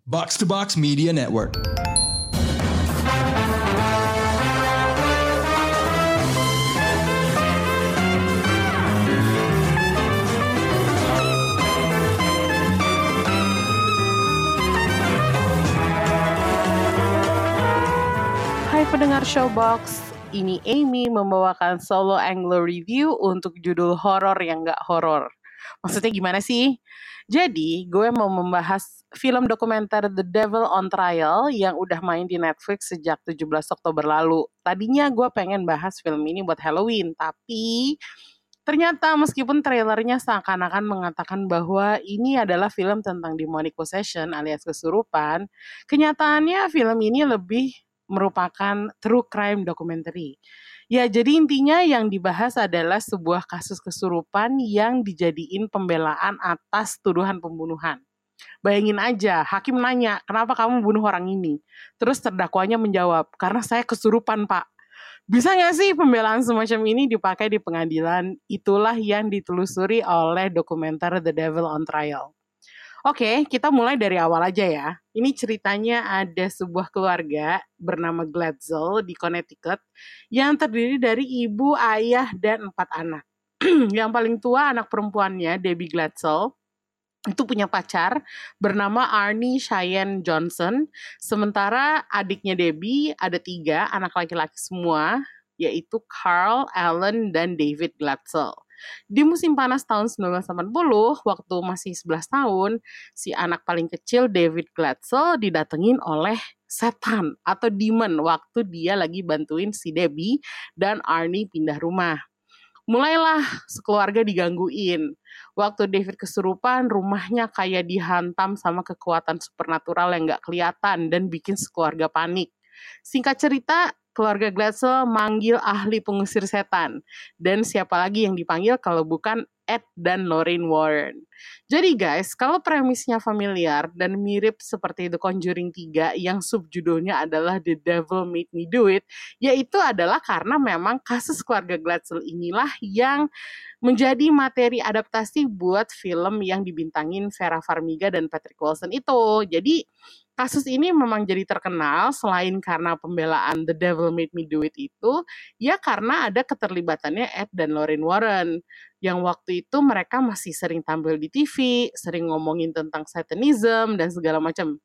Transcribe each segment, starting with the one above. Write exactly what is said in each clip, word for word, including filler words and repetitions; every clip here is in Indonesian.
Box to Box Media Network. Hai pendengar Showbox, ini Amy membawakan solo Anglo review untuk judul horor yang gak horor. Maksudnya gimana sih? Jadi, gue mau membahas film dokumenter The Devil on Trial yang udah main di Netflix sejak tujuh belas Oktober lalu. Tadinya gue pengen bahas film ini buat Halloween, tapi ternyata meskipun trailernya seakan-akan mengatakan bahwa ini adalah film tentang demonic possession alias kesurupan, kenyataannya film ini lebih merupakan true crime documentary. Ya, jadi intinya yang dibahas adalah sebuah kasus kesurupan yang dijadiin pembelaan atas tuduhan pembunuhan. Bayangin aja, hakim nanya, kenapa kamu bunuh orang ini? Terus terdakwanya menjawab, karena saya kesurupan, Pak. Bisa nggak sih pembelaan semacam ini dipakai di pengadilan? Itulah yang ditelusuri oleh dokumenter The Devil on Trial. Oke, kita mulai dari awal aja ya. Ini ceritanya ada sebuah keluarga bernama Glatzel di Connecticut yang terdiri dari ibu, ayah, dan empat anak. Yang paling tua anak perempuannya, Debbie Glatzel, itu punya pacar bernama Arnie Cheyenne Johnson. Sementara adiknya Debbie ada tiga anak laki-laki semua, yaitu Carl, Alan, dan David Glatzel. Di musim panas tahun sembilan belas delapan puluh, waktu masih sebelas tahun, si anak paling kecil David Glatzel didatengin oleh setan atau demon waktu dia lagi bantuin si Debbie dan Arnie pindah rumah. Mulailah sekeluarga digangguin. Waktu David kesurupan, rumahnya kayak dihantam sama kekuatan supernatural yang gak kelihatan dan bikin sekeluarga panik. Singkat cerita, keluarga Glatzel manggil ahli pengusir setan. Dan siapa lagi yang dipanggil kalau bukan Ed dan Lorraine Warren. Jadi guys, kalau premisnya familiar dan mirip seperti The Conjuring tiga yang subjudulnya adalah The Devil Made Me Do It, yaitu adalah karena memang kasus keluarga Glatzel inilah yang menjadi materi adaptasi buat film yang dibintangin Vera Farmiga dan Patrick Wilson itu. Jadi kasus ini memang jadi terkenal selain karena pembelaan The Devil Made Me Do It itu, ya karena ada keterlibatannya Ed dan Lorraine Warren. Yang waktu itu mereka masih sering tampil di T V, sering ngomongin tentang satanism dan segala macam.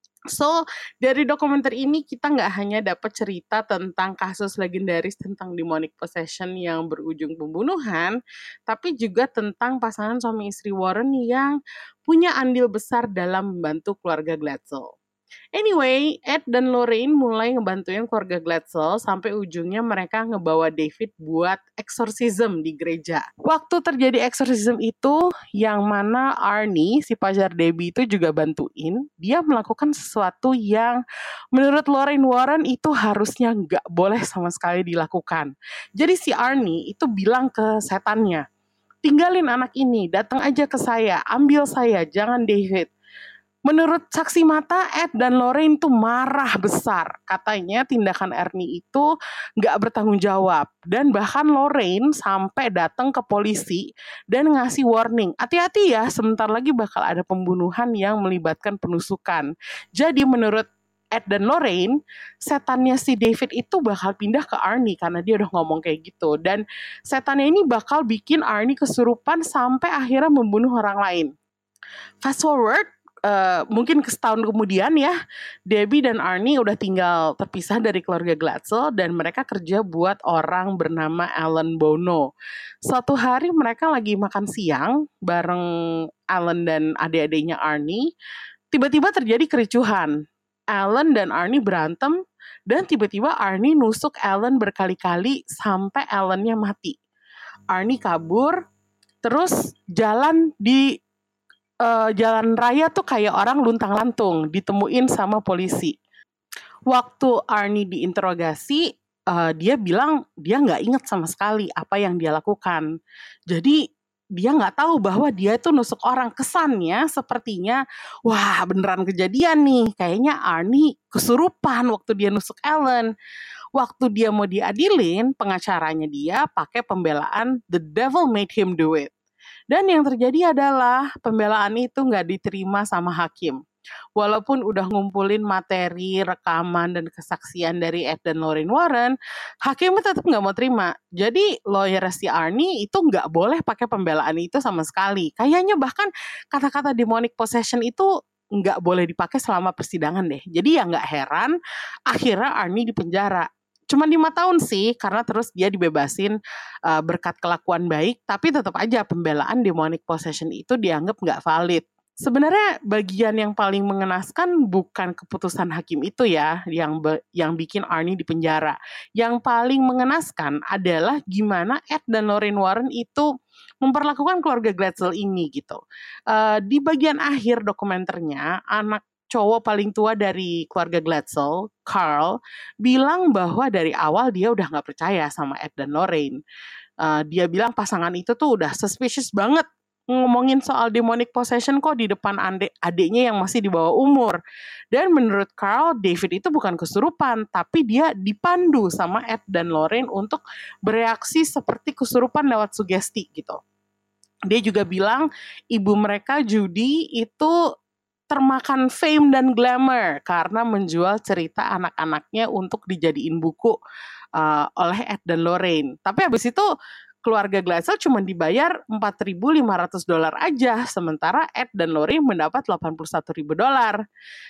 So, dari dokumenter ini kita nggak hanya dapat cerita tentang kasus legendaris tentang demonic possession yang berujung pembunuhan, tapi juga tentang pasangan suami istri Warren yang punya andil besar dalam membantu keluarga Glatzel. Anyway, Ed dan Lorraine mulai ngebantuin keluarga Glatzel sampai ujungnya mereka ngebawa David buat exorcism di gereja. Waktu terjadi exorcism itu, yang mana Arnie, si pacar Debbie itu juga bantuin, dia melakukan sesuatu yang menurut Lorraine Warren itu harusnya nggak boleh sama sekali dilakukan. Jadi si Arnie itu bilang ke setannya, tinggalin anak ini, datang aja ke saya, ambil saya, jangan David. Menurut saksi mata, Ed dan Lorraine tuh marah besar. Katanya tindakan Arnie itu gak bertanggung jawab. Dan bahkan Lorraine sampai datang ke polisi dan ngasih warning. Hati-hati ya, sebentar lagi bakal ada pembunuhan yang melibatkan penusukan. Jadi menurut Ed dan Lorraine, setannya si David itu bakal pindah ke Arnie karena dia udah ngomong kayak gitu. Dan setannya ini bakal bikin Arnie kesurupan sampai akhirnya membunuh orang lain. Fast forward, Uh, mungkin ke setahun kemudian ya, Debbie dan Arnie udah tinggal terpisah dari keluarga Glatzel dan mereka kerja buat orang bernama Alan Bono. Suatu hari mereka lagi makan siang bareng Alan dan adik-adiknya Arnie, tiba-tiba terjadi kericuhan. Alan dan Arnie berantem dan tiba-tiba Arnie nusuk Alan berkali-kali sampai Alannya mati. Arnie kabur, terus jalan di Uh, jalan raya tuh kayak orang luntang-lantung, ditemuin sama polisi. Waktu Arnie diinterogasi, uh, dia bilang dia nggak inget sama sekali apa yang dia lakukan. Jadi dia nggak tahu bahwa dia itu nusuk orang. Kesannya sepertinya, wah beneran kejadian nih. Kayaknya Arnie kesurupan waktu dia nusuk Alan. Waktu dia mau diadilin, pengacaranya dia pakai pembelaan The Devil Made Him Do It. Dan yang terjadi adalah pembelaan itu nggak diterima sama hakim. Walaupun udah ngumpulin materi, rekaman, dan kesaksian dari Ed dan Lorraine Warren, hakimnya tetap nggak mau terima. Jadi lawyer si Arnie itu nggak boleh pakai pembelaan itu sama sekali. Kayaknya bahkan kata-kata demonic possession itu nggak boleh dipakai selama persidangan deh. Jadi ya nggak heran akhirnya Arnie dipenjara. Cuma lima tahun sih, karena terus dia dibebasin uh, berkat kelakuan baik, tapi tetap aja pembelaan demonic possession itu dianggap nggak valid. Sebenarnya bagian yang paling mengenaskan bukan keputusan hakim itu ya, yang be- yang bikin Arnie dipenjara. Yang paling mengenaskan adalah gimana Ed dan Lorraine Warren itu memperlakukan keluarga Glatzel ini gitu. Uh, di bagian akhir dokumenternya, anak cowok paling tua dari keluarga Glatzel, Carl, bilang bahwa dari awal dia udah nggak percaya sama Ed dan Lorraine. Uh, dia bilang pasangan itu tuh udah suspicious banget ngomongin soal demonic possession kok di depan adek adiknya yang masih di bawah umur. Dan menurut Carl, David itu bukan kesurupan, tapi dia dipandu sama Ed dan Lorraine untuk bereaksi seperti kesurupan lewat sugesti gitu. Dia juga bilang ibu mereka Judy itu termakan fame dan glamour karena menjual cerita anak-anaknya untuk dijadiin buku uh, oleh Ed dan Lorraine. Tapi habis itu keluarga Glatzel cuma dibayar empat ribu lima ratus dolar aja, sementara Ed dan Lorraine mendapat delapan puluh satu ribu dolar.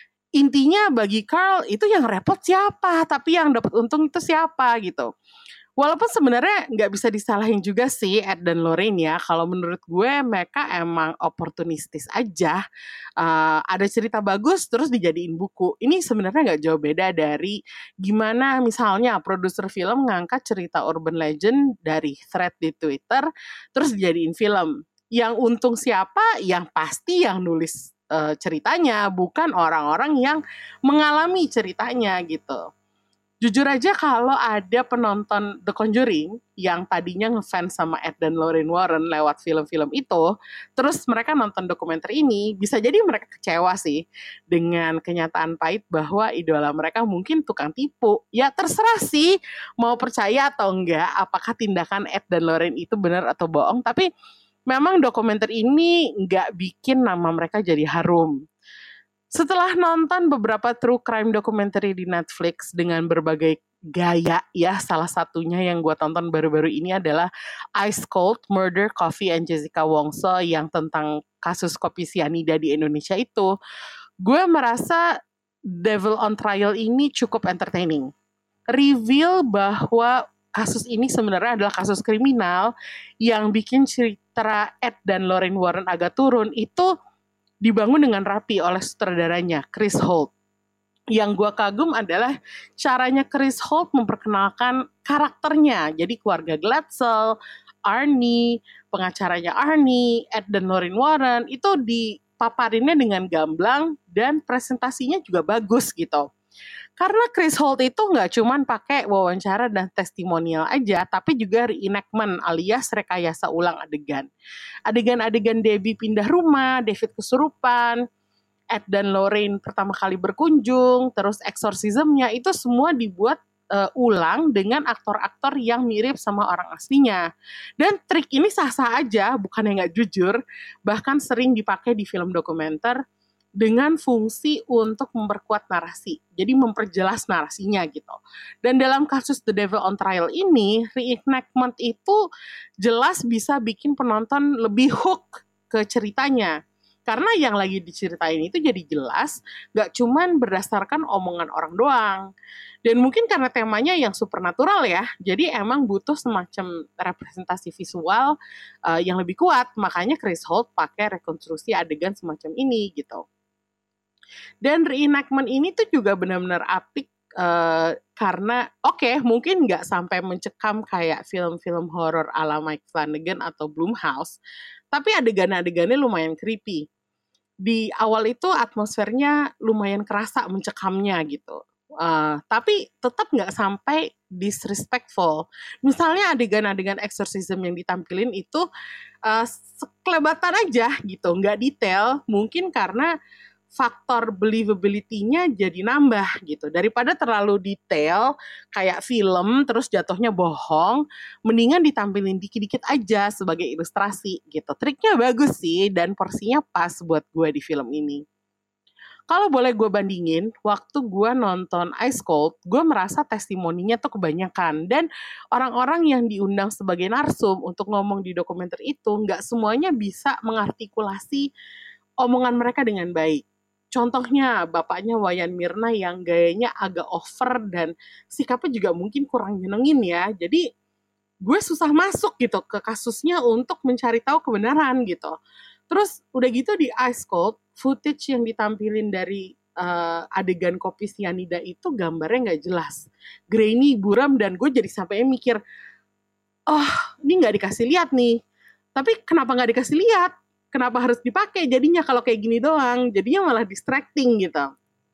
Intinya bagi Carl itu yang repot siapa, tapi yang dapat untung itu siapa gitu. Walaupun sebenarnya nggak bisa disalahin juga sih Ed dan Lorraine ya. Kalau menurut gue mereka emang oportunistis aja. Uh, ada cerita bagus terus dijadiin buku. Ini sebenarnya nggak jauh beda dari gimana misalnya produser film ngangkat cerita urban legend dari thread di Twitter terus dijadiin film. Yang untung siapa? Yang pasti yang nulis uh, ceritanya, bukan orang-orang yang mengalami ceritanya gitu. Jujur aja kalau ada penonton The Conjuring yang tadinya ngefans sama Ed dan Lorraine Warren lewat film-film itu, terus mereka nonton dokumenter ini, bisa jadi mereka kecewa sih dengan kenyataan pahit bahwa idola mereka mungkin tukang tipu. Ya terserah sih mau percaya atau enggak apakah tindakan Ed dan Lorraine itu benar atau bohong, tapi memang dokumenter ini nggak bikin nama mereka jadi harum. Setelah nonton beberapa true crime documentary di Netflix dengan berbagai gaya ya, salah satunya yang gue tonton baru-baru ini adalah Ice Cold, Murder, Coffee and Jessica Wongso yang tentang kasus kopi sianida di Indonesia itu, gue merasa Devil on Trial ini cukup entertaining. Reveal bahwa kasus ini sebenarnya adalah kasus kriminal yang bikin cerita Ed dan Lorraine Warren agak turun itu dibangun dengan rapi oleh sutradaranya, Chris Holt. Yang gue kagum adalah caranya Chris Holt memperkenalkan karakternya. Jadi keluarga Glatzel, Arnie, pengacaranya Arnie, Ed dan Lorraine Warren, itu dipaparinnya dengan gamblang dan presentasinya juga bagus gitu. Karena Chris Holt itu nggak cuma pakai wawancara dan testimonial aja, tapi juga reenactment alias rekayasa ulang adegan. Adegan-adegan Debbie pindah rumah, David kesurupan, Ed dan Lorraine pertama kali berkunjung, terus exorcism-nya itu semua dibuat uh, ulang dengan aktor-aktor yang mirip sama orang aslinya. Dan trik ini sah-sah aja, bukannya nggak jujur, bahkan sering dipakai di film dokumenter dengan fungsi untuk memperkuat narasi. Jadi memperjelas narasinya gitu. Dan dalam kasus The Devil on Trial ini, reenactment itu jelas bisa bikin penonton lebih hook ke ceritanya. Karena yang lagi diceritain itu jadi jelas, gak cuman berdasarkan omongan orang doang. Dan mungkin karena temanya yang supernatural ya, jadi emang butuh semacam representasi visual uh, yang lebih kuat. Makanya Chris Holt pakai rekonstruksi adegan semacam ini gitu. Dan reenactment ini tuh juga benar-benar apik uh, karena oke okay, mungkin nggak sampai mencekam kayak film-film horor ala Mike Flanagan atau Blumhouse, tapi adegan-adegannya lumayan creepy. Di awal itu atmosfernya lumayan kerasa mencekamnya gitu. Uh, tapi tetap nggak sampai disrespectful. Misalnya adegan-adegan exorcism yang ditampilin itu uh, sekelebatan aja gitu, nggak detail. Mungkin karena faktor believability-nya jadi nambah gitu. Daripada terlalu detail kayak film terus jatuhnya bohong, mendingan ditampilin dikit-dikit aja sebagai ilustrasi gitu. Triknya bagus sih dan porsinya pas buat gue di film ini. Kalau boleh gue bandingin, waktu gue nonton Ice Cold, gue merasa testimoninya tuh kebanyakan. Dan orang-orang yang diundang sebagai narsum untuk ngomong di dokumenter itu, nggak semuanya bisa mengartikulasi omongan mereka dengan baik. Contohnya, bapaknya Wayan Mirna yang gayanya agak over dan sikapnya juga mungkin kurang nyenengin ya. Jadi, gue susah masuk gitu ke kasusnya untuk mencari tahu kebenaran gitu. Terus udah gitu di Ice Cold, footage yang ditampilin dari uh, adegan kopi sianida itu gambarnya nggak jelas. Grainy, buram, dan gue jadi sampai mikir, oh ini nggak dikasih lihat nih. Tapi kenapa nggak dikasih lihat? Kenapa harus dipakai jadinya kalau kayak gini doang? Jadinya malah distracting gitu.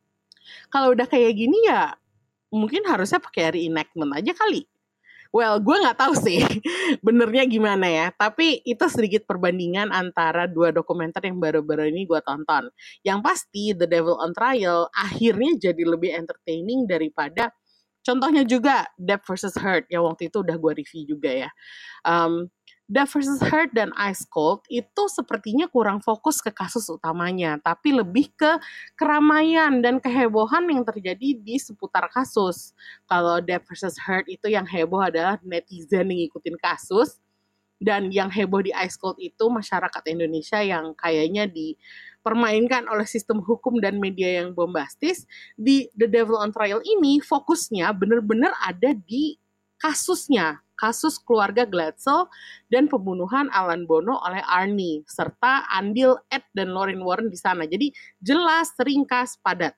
Kalau udah kayak gini ya mungkin harusnya pakai reenactment aja kali. Well, gue nggak tahu sih benernya gimana ya. Tapi itu sedikit perbandingan antara dua dokumenter yang baru-baru ini gue tonton. Yang pasti The Devil on Trial akhirnya jadi lebih entertaining daripada contohnya juga Depp versus Heard yang waktu itu udah gue review juga ya. Um, Depp versus Heard dan Ice Cold itu sepertinya kurang fokus ke kasus utamanya, tapi lebih ke keramaian dan kehebohan yang terjadi di seputar kasus. Kalau Depp versus Heard itu yang heboh adalah netizen yang ngikutin kasus, dan yang heboh di Ice Cold itu masyarakat Indonesia yang kayaknya dipermainkan oleh sistem hukum dan media yang bombastis. Di The Devil on Trial ini fokusnya benar-benar ada di kasusnya, kasus keluarga Glatzel dan pembunuhan Alan Bono oleh Arnie, serta andil Ed dan Lorraine Warren di sana. Jadi jelas, ringkas, padat.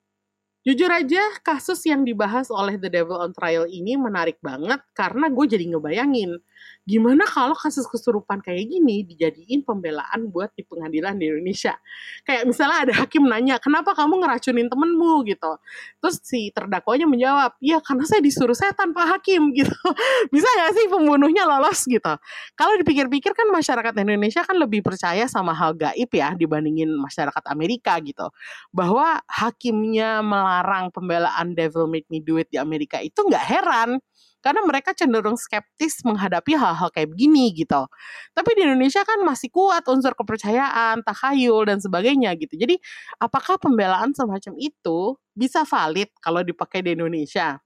Jujur aja, kasus yang dibahas oleh The Devil on Trial ini menarik banget karena gue jadi ngebayangin gimana kalau kasus kesurupan kayak gini dijadiin pembelaan buat di pengadilan di Indonesia. Kayak misalnya ada hakim nanya, kenapa kamu ngeracunin temenmu gitu. Terus si terdakwanya menjawab, ya karena saya disuruh setan Pak Hakim gitu. Bisa gak sih pembunuhnya lolos gitu. Kalau dipikir-pikir kan masyarakat Indonesia kan lebih percaya sama hal gaib ya dibandingin masyarakat Amerika gitu. Bahwa hakimnya melarang pembelaan Devil Made Me Do It di Amerika itu gak heran. Karena mereka cenderung skeptis menghadapi hal-hal kayak begini gitu. Tapi di Indonesia kan masih kuat unsur kepercayaan, takhayul, dan sebagainya gitu. Jadi apakah pembelaan semacam itu bisa valid kalau dipakai di Indonesia?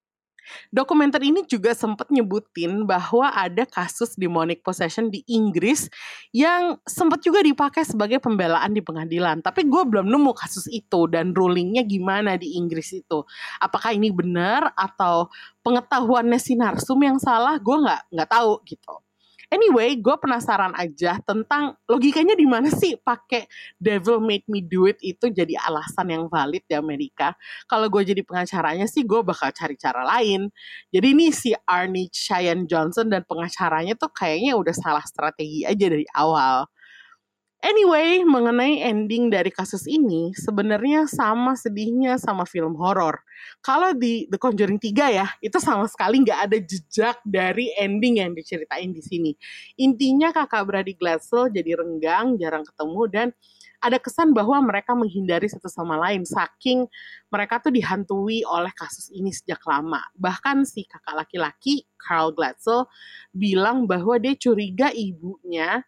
Dokumenter ini juga sempat nyebutin bahwa ada kasus demonic possession di Inggris yang sempat juga dipakai sebagai pembelaan di pengadilan. Tapi gue belum nemu kasus itu dan rulingnya gimana di Inggris itu. Apakah ini benar atau pengetahuannya si narsum yang salah? Gue nggak nggak tahu gitu. Anyway, gue penasaran aja tentang logikanya di mana sih pakai Devil Made Me Do It itu jadi alasan yang valid di Amerika. Kalau gue jadi pengacaranya sih gue bakal cari cara lain. Jadi ini si Arnie Cheyenne Johnson dan pengacaranya tuh kayaknya udah salah strategi aja dari awal. Anyway, mengenai ending dari kasus ini, sebenarnya sama sedihnya sama film horor. Kalau di The Conjuring tiga ya, itu sama sekali nggak ada jejak dari ending yang diceritain di sini. Intinya kakak beradik Glatzel jadi renggang, jarang ketemu, dan ada kesan bahwa mereka menghindari satu sama lain, saking mereka tuh dihantui oleh kasus ini sejak lama. Bahkan si kakak laki-laki, Carl Glatzel, bilang bahwa dia curiga ibunya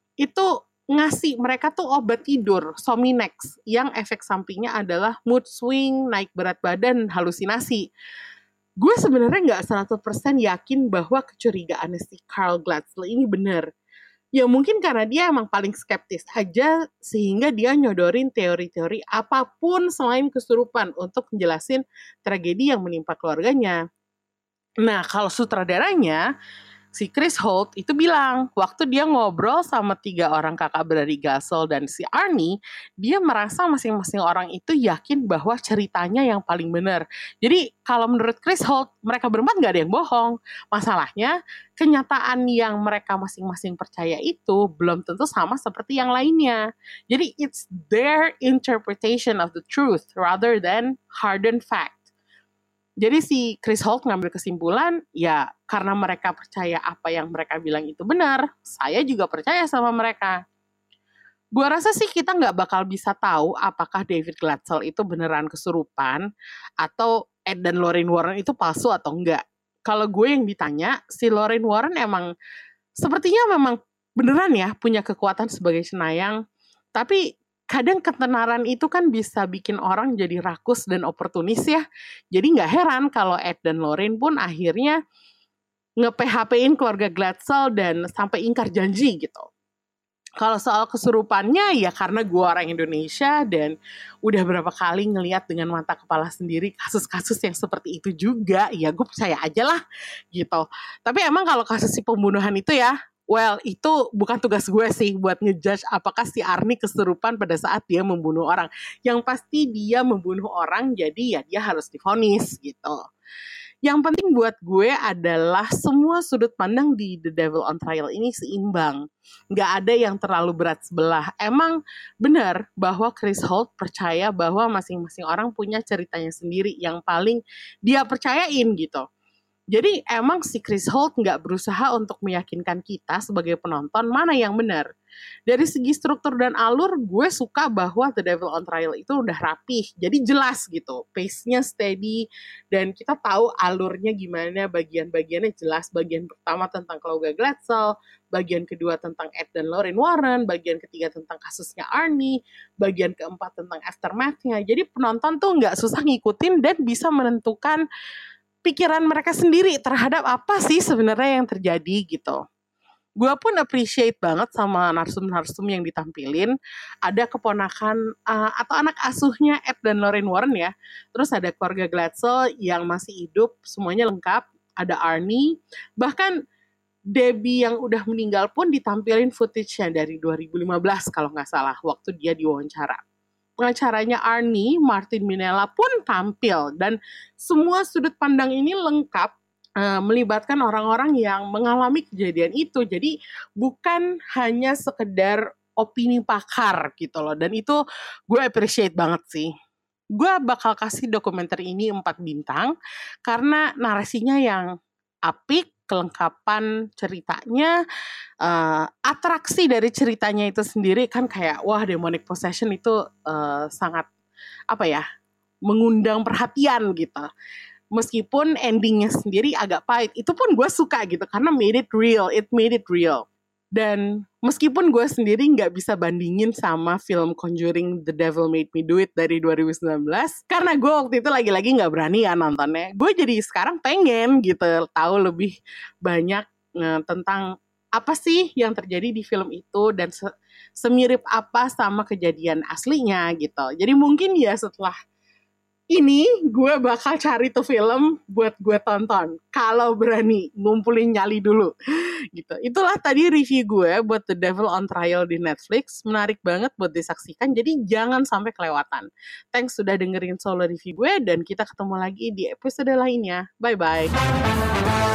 itu ngasih mereka tuh obat tidur, Sominex, yang efek sampingnya adalah mood swing, naik berat badan, halusinasi. Gue sebenarnya nggak seratus persen yakin bahwa kecurigaannya si Carl Glatzel ini benar. Ya mungkin karena dia emang paling skeptis aja, sehingga dia nyodorin teori-teori apapun selain kesurupan untuk menjelasin tragedi yang menimpa keluarganya. Nah, kalau sutradaranya, si Chris Holt itu bilang, waktu dia ngobrol sama tiga orang kakak beradik Glatzel dan si Arnie, dia merasa masing-masing orang itu yakin bahwa ceritanya yang paling benar. Jadi kalau menurut Chris Holt, mereka berempat gak ada yang bohong. Masalahnya, kenyataan yang mereka masing-masing percaya itu belum tentu sama seperti yang lainnya. Jadi it's their interpretation of the truth rather than hardened fact. Jadi si Chris Holt ngambil kesimpulan, ya karena mereka percaya apa yang mereka bilang itu benar, saya juga percaya sama mereka. Gua rasa sih kita nggak bakal bisa tahu apakah David Glatzel itu beneran kesurupan, atau Ed dan Lorraine Warren itu palsu atau enggak. Kalau gue yang ditanya, si Lorraine Warren emang sepertinya memang beneran ya punya kekuatan sebagai cenayang, tapi kadang ketenaran itu kan bisa bikin orang jadi rakus dan oportunis ya. Jadi nggak heran kalau Ed dan Lorraine pun akhirnya nge-P H P-in keluarga Glatzel dan sampai ingkar janji gitu. Kalau soal kesurupannya ya karena gue orang Indonesia dan udah berapa kali ngelihat dengan mata kepala sendiri kasus-kasus yang seperti itu juga, ya gue percaya aja lah gitu. Tapi emang kalau kasus si pembunuhan itu ya, well itu bukan tugas gue sih buat ngejudge apakah si Arnie kesurupan pada saat dia membunuh orang. Yang pasti dia membunuh orang jadi ya dia harus divonis gitu. Yang penting buat gue adalah semua sudut pandang di The Devil on Trial ini seimbang. Nggak ada yang terlalu berat sebelah. Emang benar bahwa Chris Holt percaya bahwa masing-masing orang punya ceritanya sendiri yang paling dia percayain gitu. Jadi emang si Chris Holt nggak berusaha untuk meyakinkan kita sebagai penonton mana yang benar. Dari segi struktur dan alur, gue suka bahwa The Devil on Trial itu udah rapih. Jadi jelas gitu, pace-nya steady, dan kita tahu alurnya gimana, bagian-bagiannya jelas. Bagian pertama tentang keluarga Glatzel, bagian kedua tentang Ed dan Lorraine Warren, bagian ketiga tentang kasusnya Arnie, bagian keempat tentang aftermath-nya. Jadi penonton tuh nggak susah ngikutin dan bisa menentukan pikiran mereka sendiri terhadap apa sih sebenarnya yang terjadi gitu. Gue pun appreciate banget sama narsum-narsum yang ditampilin. Ada keponakan uh, atau anak asuhnya Ed dan Lorraine Warren ya. Terus ada keluarga Glatzel yang masih hidup, semuanya lengkap. Ada Arnie, bahkan Debbie yang udah meninggal pun ditampilin footage-nya dari dua ribu lima belas kalau nggak salah, waktu dia diwawancara. Pengacaranya Arnie, Martin Minella pun tampil dan semua sudut pandang ini lengkap uh, melibatkan orang-orang yang mengalami kejadian itu. Jadi bukan hanya sekedar opini pakar gitu loh. Dan itu gue appreciate banget sih. Gue bakal kasih dokumenter ini empat bintang karena narasinya yang apik, kelengkapan ceritanya, uh, atraksi dari ceritanya itu sendiri kan kayak wah demonic possession itu uh, sangat apa ya mengundang perhatian gitu. Meskipun endingnya sendiri agak pahit, itu pun gue suka gitu karena made it real, it made it real. Dan meskipun gue sendiri nggak bisa bandingin sama film Conjuring The Devil Made Me Do It dari dua ribu sembilan belas, karena gue waktu itu lagi-lagi nggak berani ya nontonnya. Gue jadi sekarang pengen gitu tahu lebih banyak uh, tentang apa sih yang terjadi di film itu dan se- semirip apa sama kejadian aslinya gitu. Jadi mungkin ya setelah ini gue bakal cari tuh film buat gue tonton. Kalau berani ngumpulin nyali dulu gitu. Itulah tadi review gue buat The Devil on Trial di Netflix. Menarik banget buat disaksikan. Jadi jangan sampai kelewatan. Thanks sudah dengerin solo review gue dan kita ketemu lagi di episode lainnya. Bye-bye.